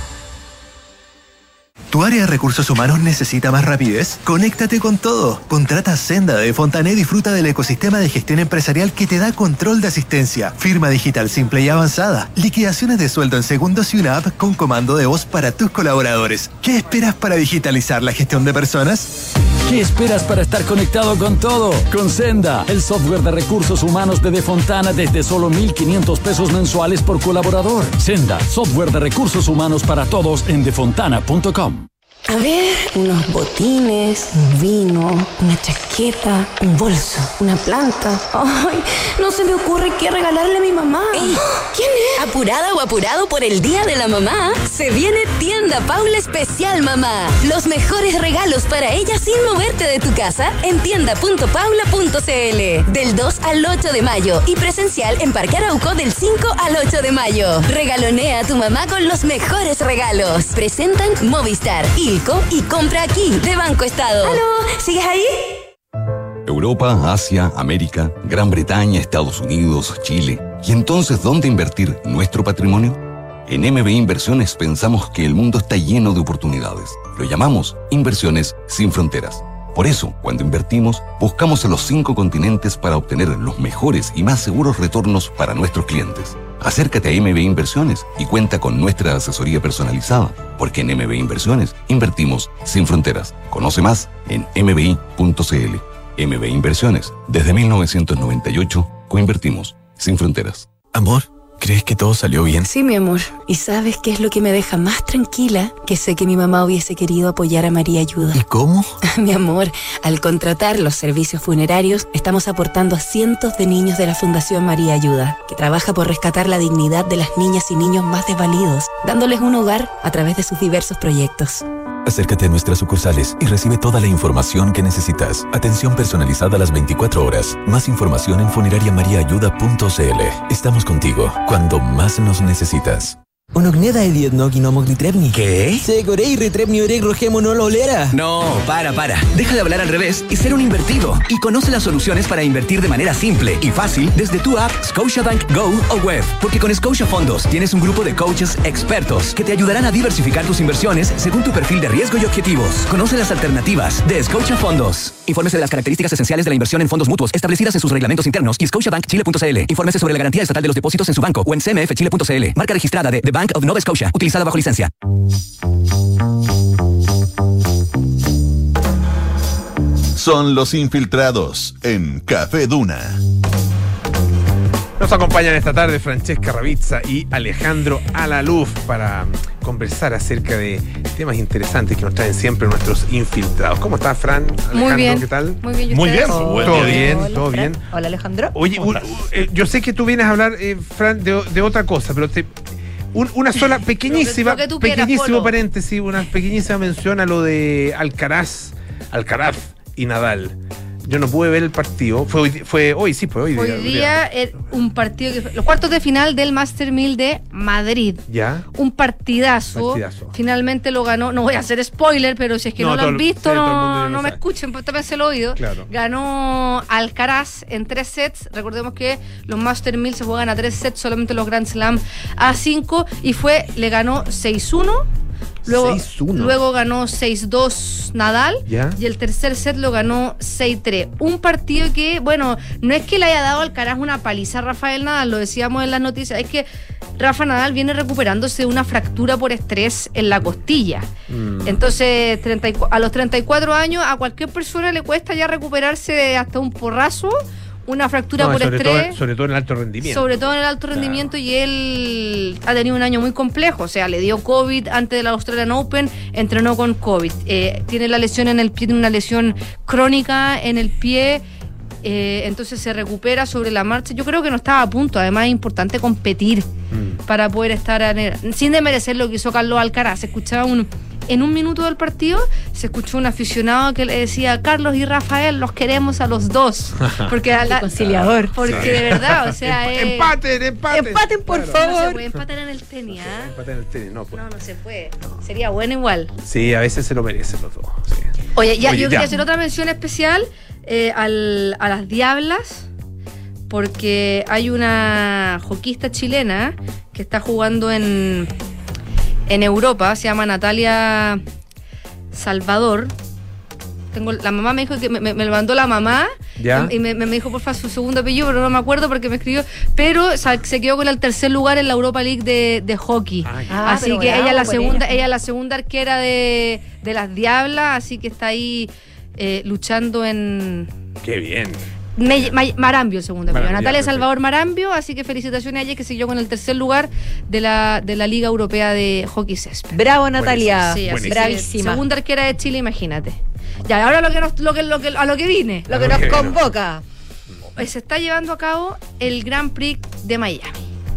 ¿Tu área de recursos humanos necesita más rapidez? ¡Conéctate con todo! Contrata Senda de Fontanet y disfruta del ecosistema de gestión empresarial que te da control de asistencia, firma digital simple y avanzada, liquidaciones de sueldo en segundos y una app con comando de voz para tus colaboradores. ¿Qué esperas para digitalizar la gestión de personas? ¿Qué esperas para estar conectado con todo? Con Senda, el software de recursos humanos de Defontana desde solo 1.500 pesos mensuales por colaborador. Senda, software de recursos humanos para todos en defontana.com. A ver, unos botines, un vino, una chaqueta, un bolso, una planta. Ay, no se me ocurre qué regalarle a mi mamá. Ey, ¿quién es? Apurada o apurado por el Día de la Mamá, se viene Tienda Paula Especial Mamá. Los mejores regalos para ella sin moverte de tu casa en tienda.paula.cl. Del 2 al 8 de mayo y presencial en Parque Arauco del 5 al 8 de mayo. Regalonea a tu mamá con los mejores regalos. Presentan Movistar, Ilco y Compra Aquí de Banco Estado. ¿Aló? ¿Sigues ahí? Europa, Asia, América, Gran Bretaña, Estados Unidos, Chile. ¿Y entonces dónde invertir nuestro patrimonio? En MBI Inversiones pensamos que el mundo está lleno de oportunidades. Lo llamamos Inversiones Sin Fronteras. Por eso, cuando invertimos, buscamos en los 5 continentes para obtener los mejores y más seguros retornos para nuestros clientes. Acércate a MBI Inversiones y cuenta con nuestra asesoría personalizada, porque en MBI Inversiones invertimos sin fronteras. Conoce más en mbi.cl. MBI Inversiones, desde 1998, coinvertimos sin fronteras. Amor, ¿Crees que todo salió bien? Sí, mi amor. ¿Y sabes qué es lo que me deja más tranquila? Que sé que mi mamá hubiese querido apoyar a María Ayuda. ¿Y cómo? Mi amor, al contratar los servicios funerarios, estamos aportando a cientos de niños de la Fundación María Ayuda, que trabaja por rescatar la dignidad de las niñas y niños más desvalidos, dándoles un hogar a través de sus diversos proyectos. Acércate a nuestras sucursales y recibe toda la información que necesitas. Atención personalizada a las 24 horas. Más información en funerariamariaayuda.cl. Estamos contigo cuando más nos necesitas. Onogneda edietnoki no mognitrepni. ¿Qué? Segorei retrepni oreg rogemo no lolera. No, para. Deja de hablar al revés y ser un invertido. Y conoce las soluciones para invertir de manera simple y fácil desde tu app Scotiabank Go o web. Porque con Scotia Fondos tienes un grupo de coaches expertos que te ayudarán a diversificar tus inversiones según tu perfil de riesgo y objetivos. Conoce las alternativas de Scotia Fondos. Infórmese de las características esenciales de la inversión en fondos mutuos establecidas en sus reglamentos internos y scotiabankchile.cl. Infórmese sobre la garantía estatal de los depósitos en su banco o en cmfchile.cl. Marca registrada de The Bank of Nova Scotia, utilizada bajo licencia. Son los infiltrados en Café Duna. Nos acompañan esta tarde Francesca Ravizza y Alejandro Alaluf para conversar acerca de temas interesantes que nos traen siempre nuestros infiltrados. ¿Cómo estás, Fran? Alejandro, muy bien. ¿Qué tal? Muy bien. Muy bien. Todo bien, Hola, todo Fran. bien. Hola, Alejandro. Oye, yo sé que tú vienes a hablar, Fran, de otra cosa, pero una sola pequeñísima, Lo que tú quieras, pequeñísimo Polo. paréntesis, una pequeñísima mención a lo de Alcaraz y Nadal. Yo no pude ver el partido. Fue hoy día un partido que los cuartos de final del Master 1000 de Madrid. ¿Ya? Un partidazo. Finalmente lo ganó. No voy a hacer spoiler, pero si es que no lo han visto, no me escuchen, pues tápense el oído. Claro. Ganó Alcaraz en 3 sets. Recordemos que los Master 1000 se juegan a 3 sets, solamente los Grand Slam a 5. Y le ganó 6-1. Luego ganó 6-2 Nadal. ¿Ya? Y el tercer set lo ganó 6-3. Un partido que, bueno, no es que le haya dado Alcaraz una paliza a Rafael Nadal, lo decíamos en las noticias, es que Rafa Nadal viene recuperándose de una fractura por estrés en la costilla. Entonces, a los 34 años, a cualquier persona le cuesta ya recuperarse de hasta un porrazo. Una fractura por estrés. Sobre todo en el alto rendimiento. Sobre todo en el alto rendimiento, y él ha tenido un año muy complejo. O sea, le dio COVID antes del Australian Open, entrenó con COVID. Tiene la lesión en el pie, tiene una lesión crónica en el pie. Entonces se recupera sobre la marcha. Yo creo que no estaba a punto. Además, es importante competir para poder estar sin desmerecer lo que hizo Carlos Alcaraz. Se escuchaba en un minuto del partido, se escuchó un aficionado que le decía: Carlos y Rafael, los queremos a los dos. Porque conciliador. Porque de verdad, o sea, empaten, por favor. No se puede empatar en el tenis, ¿ah? Empaten en el tenis, no. No se puede. Sería bueno igual. Sí, a veces se lo merecen los dos. Sí. Oye, yo quería hacer otra mención especial a las Diablas, porque hay una hockeyista chilena que está jugando en Europa, se llama Natalia Salvador. La mamá me dijo que me lo mandó la mamá. ¿Ya? Y me dijo porfa su segundo apellido, pero no me acuerdo porque me escribió. Pero se quedó con el tercer lugar en la Europa League de hockey. Así que ella es la segunda arquera de las Diablas, así que está ahí luchando en... ¡Qué bien! Marambio, el segundo apellido. Natalia Salvador Marambio, así que felicitaciones a ella, que siguió con el tercer lugar de la Liga Europea de Hockey Césped. Bravo, Natalia. Sí, bravísima. Segunda arquera de Chile, imagínate. Ya, ahora a lo que vine. Lo que nos convoca. Se está llevando a cabo el Grand Prix de Miami.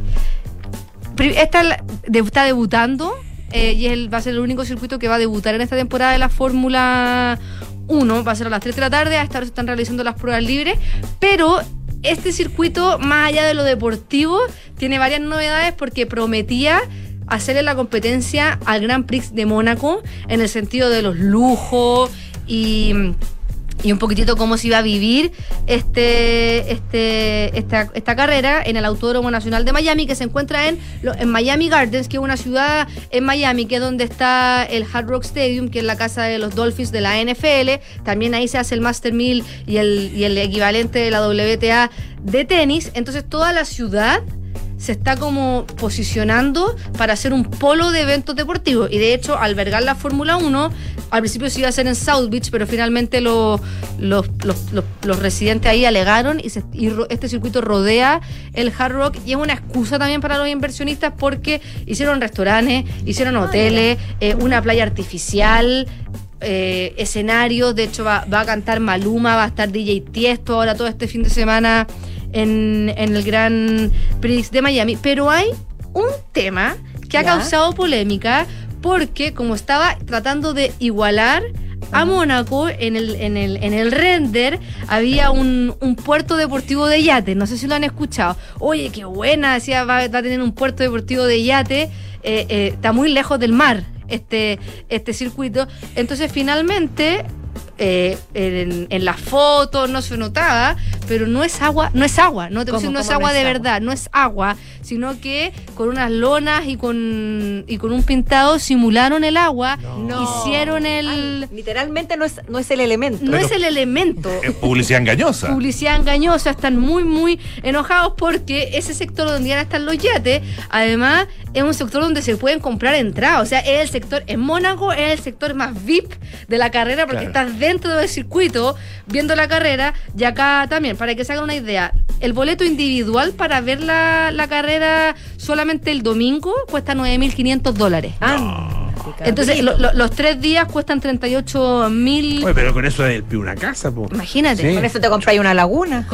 Está debutando y va a ser el único circuito que va a debutar en esta temporada de la Fórmula 1. Va a ser a las 3 de la tarde. A esta hora se están realizando las pruebas libres, pero este circuito, más allá de lo deportivo, tiene varias novedades, porque prometía hacerle la competencia al Grand Prix de Mónaco en el sentido de los lujos y un poquitito cómo se iba a vivir esta carrera en el Autódromo Nacional de Miami, que se encuentra en Miami Gardens, que es una ciudad en Miami, que es donde está el Hard Rock Stadium, que es la casa de los Dolphins de la NFL. También ahí se hace el Master 1000 y el equivalente de la WTA de tenis. Entonces toda la ciudad se está como posicionando para hacer un polo de eventos deportivos y de hecho albergar la Fórmula 1, al principio se iba a hacer en South Beach, pero finalmente los residentes ahí alegaron y este circuito rodea el Hard Rock y es una excusa también para los inversionistas porque hicieron restaurantes, hicieron hoteles, una playa artificial, escenarios, de hecho va a cantar Maluma, va a estar DJ Tiesto ahora todo este fin de semana en el Grand Prix de Miami, pero hay un tema que ha causado polémica porque como estaba tratando de igualar a Mónaco, en el render había un puerto deportivo de yate, no sé si lo han escuchado. Oye, qué buena, decía, va a tener un puerto deportivo de yate, está muy lejos del mar este circuito, entonces finalmente en las fotos no se notaba, pero no es agua, no es agua de verdad, no es agua, sino que con unas lonas y con un pintado simularon el agua, hicieron literalmente no es el elemento. No es el elemento. Es publicidad engañosa. Publicidad engañosa, están muy, muy enojados porque ese sector donde ya están los yates, además es un sector donde se pueden comprar entradas, o sea, es el sector, en Mónaco es el sector más VIP de la carrera porque estás dentro del circuito viendo la carrera y acá también, para que se hagan una idea, el boleto individual para ver la carrera solamente el domingo cuesta $9,500. Entonces los 3 días cuestan 38.000. Oye, pero con eso es una casa, po. Imagínate. Sí. Con eso te compras una laguna.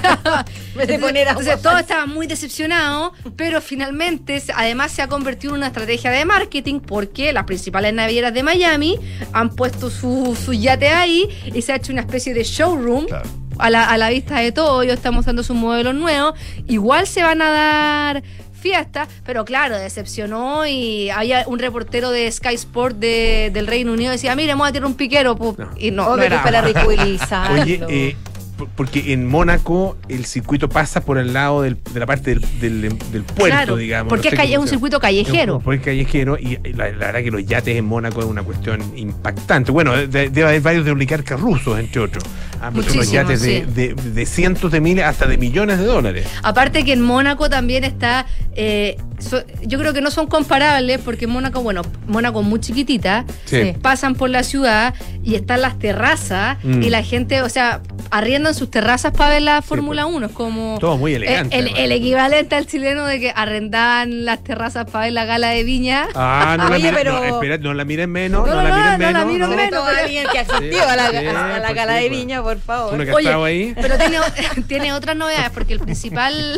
Entonces todos estaban muy decepcionados, pero finalmente además se ha convertido en una estrategia de marketing porque las principales navieras de Miami han puesto su yate ahí y se ha hecho una especie de showroom. Claro. A la vista de todo, ellos están mostrando sus modelos nuevos. Igual se van a dar fiesta, pero claro, decepcionó y había un reportero de Sky Sport del Reino Unido decía, mire, vamos a tirar un piquero, y no era para ridiculizarlo. Oye, porque en Mónaco el circuito pasa por el lado de la parte del puerto, claro, digamos. Porque es un circuito callejero. Porque es callejero y la verdad que los yates en Mónaco es una cuestión impactante. Bueno, debe haber varios de oligarcas rusos, entre otros. Unos yates de cientos de miles hasta de millones de dólares. Aparte que en Mónaco también está, yo creo que no son comparables porque en Mónaco, Mónaco es muy chiquitita, pasan por la ciudad y están las terrazas y la gente, o sea, arriendan sus terrazas para ver la Fórmula 1. Es como todo muy elegante. El equivalente al chileno de que arrendaban las terrazas para ver la gala de Viña. Espera, no la miren menos. No la miren menos. Todo alguien que asistió a la gala de Viña, por favor. Uno que ha estado ahí. Pero tiene otras novedades porque el principal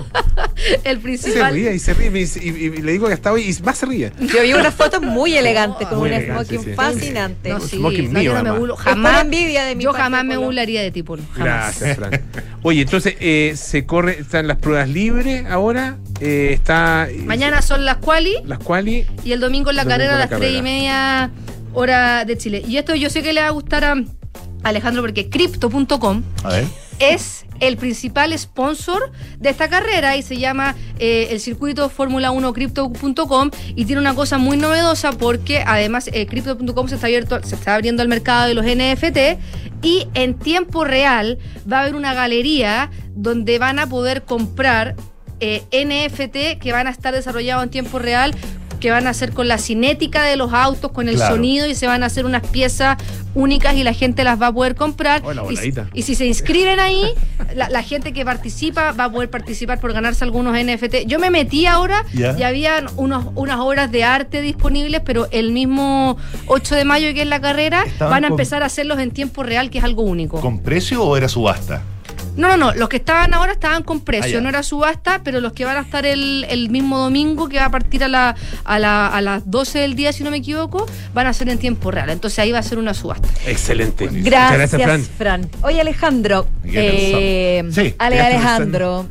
se ríe y le digo que ha estado ahí y más se ríe. Yo vi unas fotos muy elegantes con un smoking fascinante. No, smoking mío, yo no me bulo, jamás me burlaría de ti, Polo. Gracias, Fran. Oye, entonces están las pruebas libres ahora. Mañana son las quali. Y el domingo en la carrera a las 3:30 hora de Chile. Y esto yo sé que le va a gustar a Alejandro porque Crypto.com es el principal sponsor de esta carrera y se llama el circuito Fórmula 1 Crypto.com y tiene una cosa muy novedosa porque además Crypto.com se está abriendo al mercado de los NFT y en tiempo real va a haber una galería donde van a poder comprar NFT que van a estar desarrollados en tiempo real, que van a hacer con la cinética de los autos, con el sonido y se van a hacer unas piezas únicas y la gente las va a poder comprar. Y si se inscriben ahí, la gente que participa va a poder participar por ganarse algunos NFT. Yo me metí ahora y había unas obras de arte disponibles, pero el mismo 8 de mayo que es la carrera, van a empezar a hacerlos en tiempo real, que es algo único. ¿Con precio o era subasta? No, los que estaban ahora estaban con precio, no era subasta, pero los que van a estar el mismo domingo, que va a partir a las 12 del día, si no me equivoco, van a ser en tiempo real. Entonces ahí va a ser una subasta. Excelente. Gracias, Fran. Oye, Alejandro. Alejandro.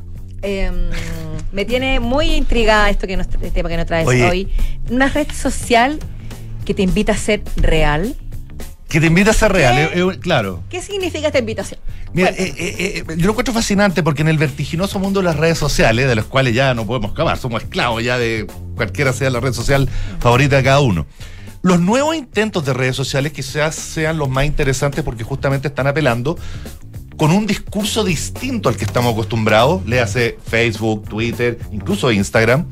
Me tiene muy intrigada el tema que nos traes hoy. Una red social que te invita a ser real. Que te invita a ser real, claro. ¿Qué significa esta invitación? Mira, yo lo encuentro fascinante porque en el vertiginoso mundo de las redes sociales, de los cuales ya no podemos acabar, somos esclavos ya de cualquiera sea la red social favorita de cada uno. Los nuevos intentos de redes sociales quizás sean los más interesantes porque justamente están apelando con un discurso distinto al que estamos acostumbrados, le hace Facebook, Twitter, incluso Instagram,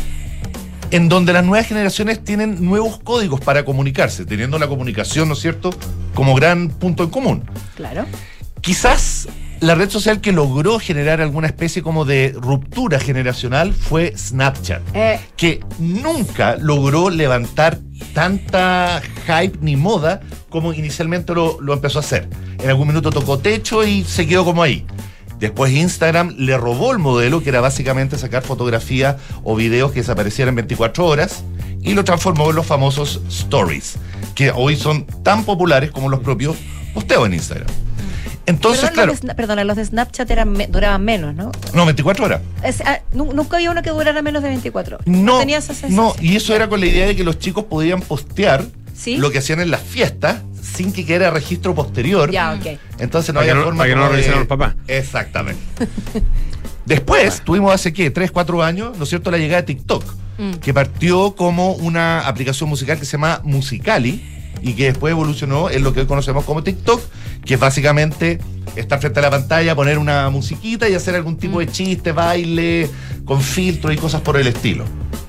en donde las nuevas generaciones tienen nuevos códigos para comunicarse, teniendo la comunicación, ¿no es cierto?, como gran punto en común. Claro. Quizás la red social que logró generar alguna especie como de ruptura generacional fue Snapchat, que nunca logró levantar tanta hype ni moda como inicialmente lo empezó a hacer. En algún minuto tocó techo y se quedó como ahí. Después Instagram le robó el modelo, que era básicamente sacar fotografías o videos que desaparecieran en 24 horas, y lo transformó en los famosos stories, que hoy son tan populares como los propios posteos en Instagram. Entonces, Perdona, los de Snapchat duraban menos, ¿no? No, 24 horas. Nunca había uno que durara menos de 24 horas. No tenía esa sensación. No, y eso era con la idea de que los chicos podían postear ¿sí? lo que hacían en las fiestas sin que quedara registro posterior. Ya, ok. Entonces no había forma para que no lo revisaran los papás. Exactamente. Después tuvimos hace, 3, 4 años, ¿no es cierto?, la llegada de TikTok, que partió como una aplicación musical que se llama Musical.ly, y que después evolucionó en lo que hoy conocemos como TikTok, que es básicamente estar frente a la pantalla, poner una musiquita y hacer algún tipo de chiste, baile, con filtros y cosas por el estilo.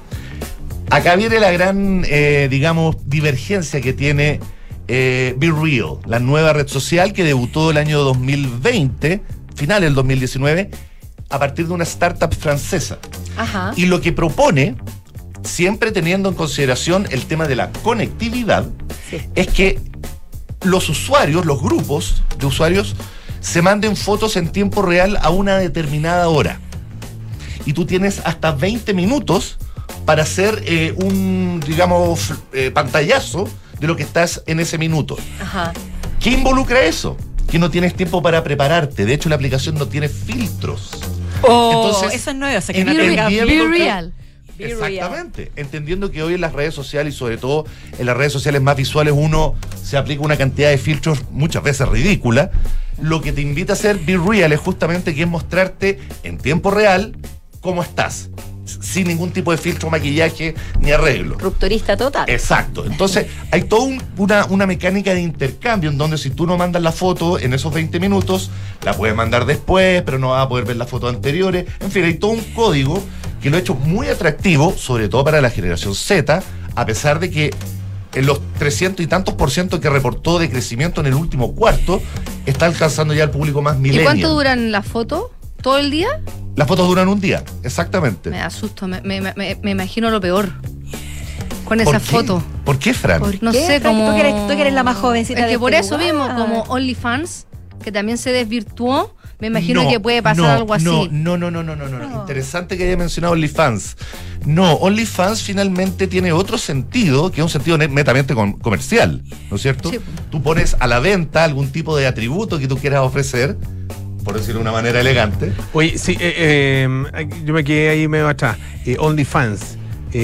Acá viene la gran, divergencia que tiene Be Real, la nueva red social que debutó el año 2020, final del 2019, a partir de una startup francesa. Ajá. Y lo que propone, siempre teniendo en consideración el tema de la conectividad, sí, es que los usuarios, los grupos de usuarios, se manden fotos en tiempo real a una determinada hora. Y tú tienes hasta 20 minutos para hacer un pantallazo de lo que estás en ese minuto. Ajá. ¿Qué involucra eso? Que no tienes tiempo para prepararte. De hecho, la aplicación no tiene filtros. Entonces, eso es nuevo. O sea, que no tenga Be Real. Exactamente, entendiendo que hoy en las redes sociales y sobre todo en las redes sociales más visuales uno se aplica una cantidad de filtros muchas veces ridícula, lo que te invita a hacer Be Real es justamente que es mostrarte en tiempo real cómo estás, sin ningún tipo de filtro, maquillaje ni arreglo. Rupturista total. Exacto, entonces hay toda una mecánica de intercambio en donde si tú no mandas la foto en esos 20 minutos, la puedes mandar después, pero no vas a poder ver las fotos anteriores. En fin, hay todo un código que lo ha hecho muy atractivo, sobre todo para la generación Z, a pesar de que en los 300 y tantos % que reportó de crecimiento en el último cuarto, está alcanzando ya al público más millennial. ¿Y cuánto duran las fotos? ¿Todo el día? Las fotos duran un día, exactamente. Me asusto, me imagino lo peor con esa foto. ¿Por qué, Fran? No sé, como... Tú que eres la más jovencita. Es que por eso mismo, como OnlyFans, que también se desvirtuó, me imagino que puede pasar algo así. No. Interesante que haya mencionado OnlyFans. No, OnlyFans finalmente tiene otro sentido, que es un sentido netamente comercial, ¿no es cierto? Sí. Tú pones a la venta algún tipo de atributo que tú quieras ofrecer, por decirlo de una manera elegante. Oye, sí, yo me quedé ahí medio atrás. OnlyFans.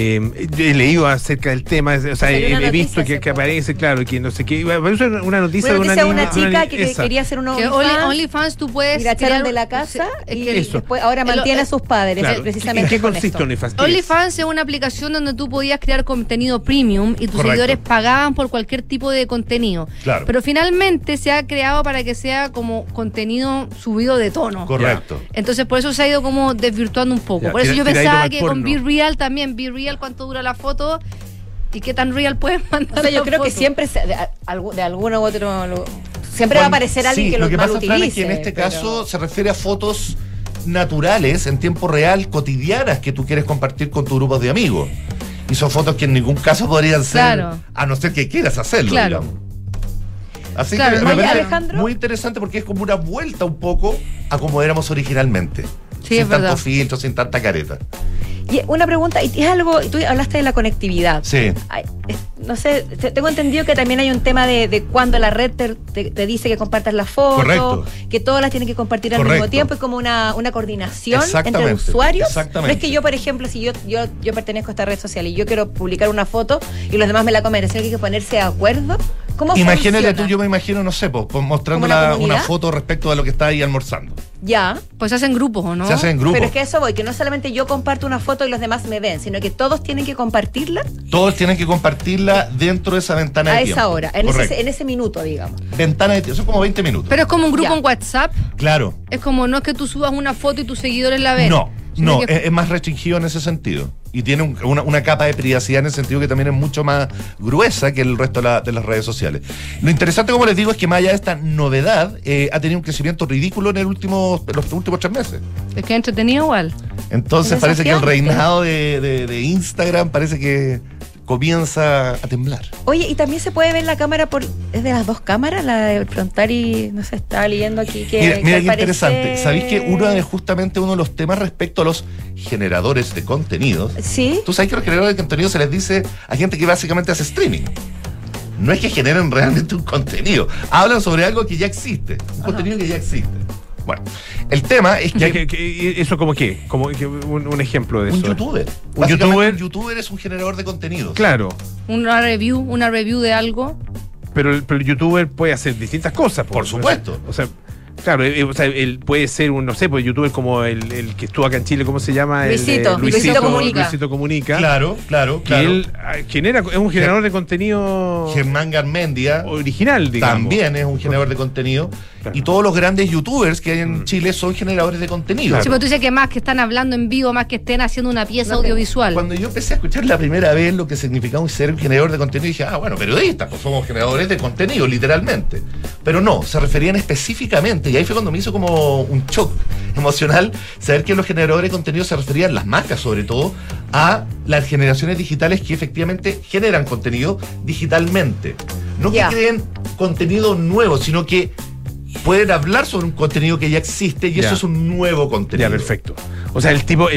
He leído acerca del tema, o sea, he visto que aparece, claro, que no sé qué. Aparece una noticia de una chica que quería hacer un OnlyFans. Tú puedes. Y la echaron de la casa y después ahora mantiene a sus padres, claro, precisamente. ¿En qué consiste OnlyFans? OnlyFans es una aplicación donde tú podías crear contenido premium y tus seguidores pagaban por cualquier tipo de contenido. Claro. Pero finalmente se ha creado para que sea como contenido subido de tono. Correcto. Entonces, por eso se ha ido como desvirtuando un poco. Por eso yo pensaba que con Be Real también, Be Real, cuánto dura la foto y qué tan real puedes mandar. O sea, yo creo que siempre de alguno u otro siempre va a aparecer alguien que lo mal utilice. Fran, es que en este caso se refiere a fotos naturales en tiempo real, cotidianas, que tú quieres compartir con tu grupo de amigos. Y son fotos que en ningún caso podrían ser, a no ser que quieras hacerlo, digamos. Así que me parece muy interesante porque es como una vuelta un poco a como éramos originalmente. Sí, sin tanto filtro, sin tanta careta. Y una pregunta, y es algo, tú hablaste de la conectividad. Sí. No sé, tengo entendido que también hay un tema de cuando la red te dice que compartas la foto. Correcto. Que todas las tienen que compartir al mismo tiempo, es como una coordinación entre usuarios. Exactamente. No es que yo, por ejemplo, si yo pertenezco a esta red social y yo quiero publicar una foto y los demás me la comen, sino que hay que ponerse de acuerdo ¿Cómo Imagínate funciona? tú, yo me imagino, no sé, pues mostrando ¿Como una una comunidad? foto respecto a lo que está ahí almorzando. Ya. Pues se hacen grupos, ¿o no? Se hacen grupos. Pero es que a eso voy, que no solamente yo comparto una foto y los demás me ven, sino que todos tienen que compartirla Todos tienen que compartirla dentro de esa ventana a de esa tiempo. hora, en ese minuto, digamos. Ventana de tiempo, son como 20 minutos. Pero es como un grupo Ya. en WhatsApp. Claro. Es como, no es que tú subas una foto y tus seguidores la ven. No, Sino que- es más restringido en ese sentido. Y tiene una capa de privacidad en el sentido que también es mucho más gruesa que el resto de las redes sociales. Lo interesante, como les digo, es que más allá de esta novedad, ha tenido un crecimiento ridículo en los últimos 3 meses. Es que es entretenido igual. Entonces Es parece que el desafiante. reinado de Instagram parece que comienza a temblar. Oye, y también se puede ver la cámara ¿es de las dos cámaras? La de frontal y, no sé, estaba leyendo aquí que... Mira que qué al interesante. parecer- ¿Sabéis que justamente uno de los temas respecto a los generadores de contenidos? Sí. Tú sabes que los generadores de contenido se les dice a gente que básicamente hace streaming. No es que generen realmente un contenido. Hablan sobre algo que ya existe. Un contenido que ya existe. Bueno, el tema es que ¿Eso como qué? Como que un ejemplo de un eso. youtuber. Un Básicamente, youtuber. un youtuber es un generador de contenidos. Claro. Una review de algo. Pero el youtuber puede hacer distintas cosas. Por supuesto. O sea, claro, él puede ser un, no sé, pues youtuber como el que estuvo acá en Chile, ¿cómo se llama? Luisito, Luisito Comunica. Luisito Comunica. Claro. Que él es un generador de contenido Germán Garmendia original, digamos. también es un generador de contenido. Claro. Y todos los grandes youtubers que hay en Chile son generadores de contenido. Sí, pero tú dices que más que están hablando en vivo, más que estén haciendo una pieza audiovisual. Cuando yo empecé a escuchar la primera vez lo que significaba ser un generador de contenido, dije, bueno, periodistas, pues somos generadores de contenido, literalmente. Pero no, se referían específicamente, y ahí fue cuando me hizo como un shock emocional saber que los generadores de contenido se referían, las marcas sobre todo, a las generaciones digitales que efectivamente generan contenido digitalmente. No Ya. que creen contenido nuevo, sino que pueden hablar sobre un contenido que ya existe y Ya. eso es un nuevo contenido. Ya, perfecto. O sea, el tipo,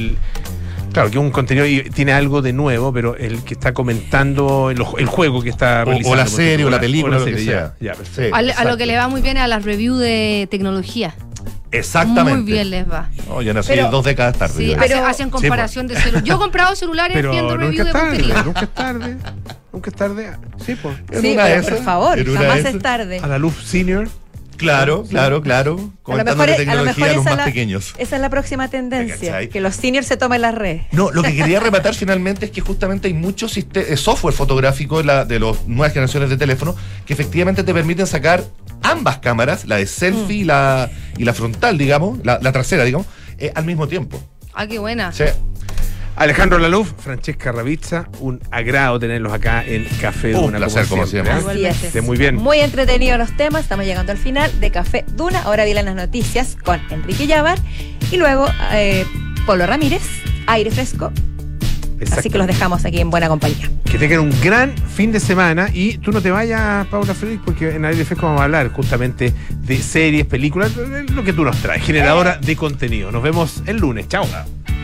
claro, que un contenido tiene algo de nuevo, pero el que está comentando el juego que está realizando. O la por serie, ejemplo, o la película, o lo serie, que sea. Ya, perfecto. Sí, A lo exacto. que le va muy bien es a las reviews de tecnología. Exactamente. Muy bien les va. No, ya nací Pero- 2 décadas tarde. Sí, yo. hacen comparación de celulares. Yo he comprado celulares Pero viendo nunca reviews es de tarde, contenido. nunca es tarde. Nunca es tarde. Sí, pues. En Sí, una pero de por esas, favor, en una jamás de es esas. tarde. A la luz senior. Claro. Comentando de tecnología a los más pequeños. Esa es la próxima tendencia, ¿Cachai? que los seniors se tomen las redes. No, lo que quería rematar finalmente es que justamente hay mucho software fotográfico de las nuevas generaciones de teléfono que efectivamente te permiten sacar ambas cámaras, la de selfie y la frontal, digamos, la trasera, digamos, al mismo tiempo. Ah, qué buena. Sí. Alejandro Laluf, Francesca Ravizza, un agrado tenerlos acá en Café Un Duna. placer, como siempre. ¿eh? Así es. Esté muy bien. Muy entretenidos los temas. Estamos llegando al final de Café Duna. Ahora vienen las noticias con Enrique Llávar y luego Polo Ramírez, aire fresco. Así que los dejamos aquí en buena compañía. Que tengan un gran fin de semana y tú no te vayas, Paula Frederick, porque en Aire Fresco vamos a hablar justamente de series, películas, lo que tú nos traes, generadora de contenido. Nos vemos el lunes. Chao.